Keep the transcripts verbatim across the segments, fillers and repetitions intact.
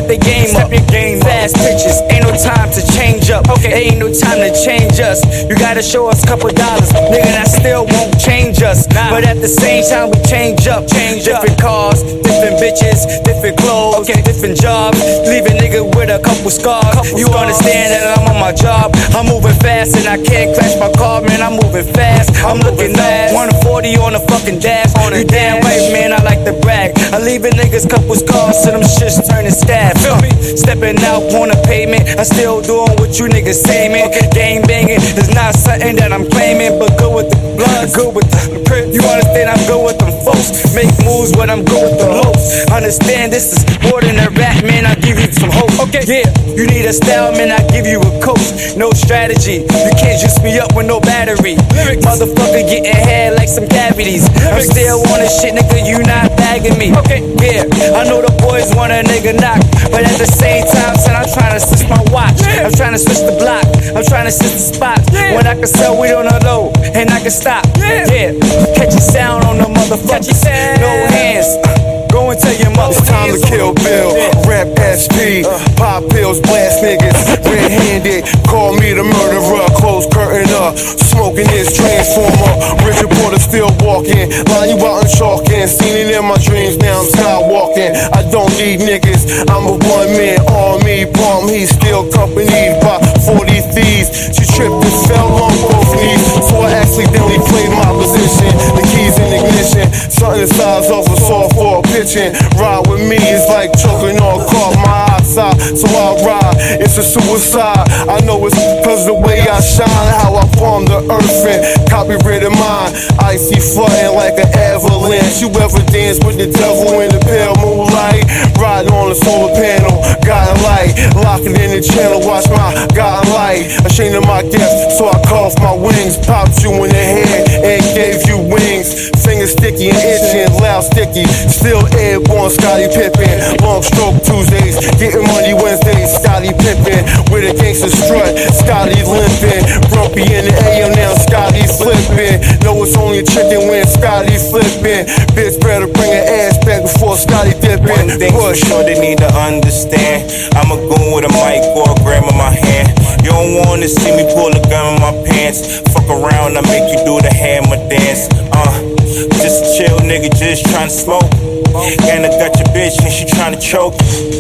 step the game step up. Your game Fast up. Pitches, ain't no time to change up. Okay. Ain't no time to change us. You gotta show us a couple dollars, nigga. That still won't change us. Nah. But at the same time, we change up. Change different up. Cars, different bitches, different clothes, okay. Different jobs. Leave a nigga with a couple scars. Couple you scars. Understand that I'm on my job. I'm moving fast and I can't crash my car, man. I'm moving fast. I'm, I'm looking up. one forty on the fucking dash. On you damn right, man. I like to brag. I leave a niggas couple scars, so them shits turning stab. Feel me? Stepping out on the pavement. I still doing what you niggas say, man. Okay. Game banging is not something that I'm claiming, but good with the blood, good with the crib. You understand? I'm good with them folks. Make moves, but I'm good with the lopes. Understand this is more than a rap, man. I give you some hope. Okay, yeah. You need a style, man. I give you a coach. No strategy. You can't juice me up with no battery. Lyrics. Motherfucker getting head like some cavities. Lyrics. I'm still on this shit, nigga. You not bagging me. Okay, yeah. I know the boys want a nigga knock, but at the same time, son, I'm trying to switch my watch. Yeah. I'm trying to switch the block. I'm trying to switch the spot. Yeah. When I can sell weed on the low and I can stop. Yeah. yeah. Catch a sound on the motherfucker. No hands. Go and tell your mother. It's time to kill Bill. Rap S P. Pop pills, blast niggas. Red-handed. Call me the murderer. Close curtain up. Smoking this transformer. Richard Porter still walking. Line you out and chalking. Seen it in my dreams. Now I'm skywalking. I don't need niggas. I'm a one-man army. Bomb. He's still accompanied by forty thieves. She tripped and fell on both knees. So I accidentally played my position. The keys in ignition. Something the size of a softball pitching. Ride with me is like choking on carbon monoxide. So I ride, it's a suicide. I know it's cause the way I shine, how I palm the earth and copyrighted mine. Icy flooding like an avalanche. You ever dance with the devil in the pale moonlight? Riding on the solar panel, got a light. Locking in the channel, watch my God light. Ashamed of my gift, so I cut off my wings. Popped you in the head and gave you wings. Fingers sticky and itching, loud sticky. Still airborne, Scottie Pippen. Long stroke Tuesdays, getting money Wednesdays. Scottie Pippen with a gangster strut. Scottie limping, grumpy in the A M now. Scottie flipping. Know it's only a chicken when Scottie flipping. Bitch better bring her ass back before Scottie dipping. One thing for sure they need to understand. I'm a goon with a mic or a gram in my hand. You don't wanna see me pull a gun in my pants. Fuck around, I make you do the hammer dance. Uh, just a chill nigga, just tryna smoke. And I got your bitch and she tryna choke.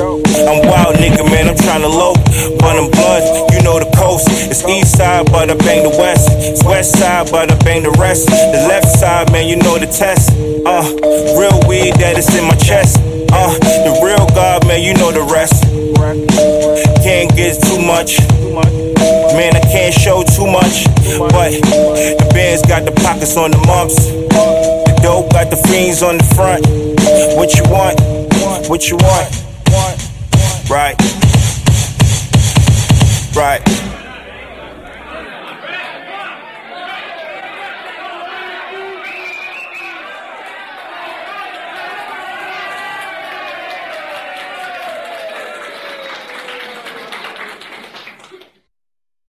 I'm wild nigga, man, I'm tryna low. But I'm blood, you know the coast. It's east side, but I bang the west. It's west side, but I bang the rest. The left side, man, you know the test. Uh, real weed that is in my chest. Uh, the real God, man, you know the rest. Can't get too much. Man, I can't show too much. But the bands got the pockets on the mumps. The dope got the fiends on the front. What you want? What you want? Right. Right.